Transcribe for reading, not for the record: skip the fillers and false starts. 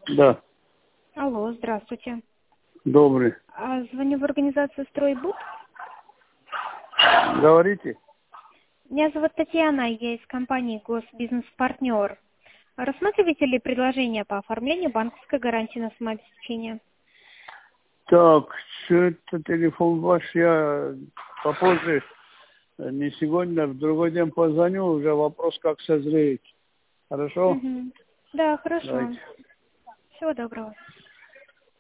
Да, Алло, здравствуйте. добрый. Звоню в организацию «Стройбуд». Говорите? Меня зовут Татьяна, я из компании «Госбизнес-партнер». Рассматриваете ли предложение по оформлению банковской гарантии на самообеспечение? Так, что это телефон ваш, я попозже, не сегодня, в другой день позвоню, уже вопрос как созреет. Хорошо? Угу. Да, хорошо. Давайте. Всего доброго.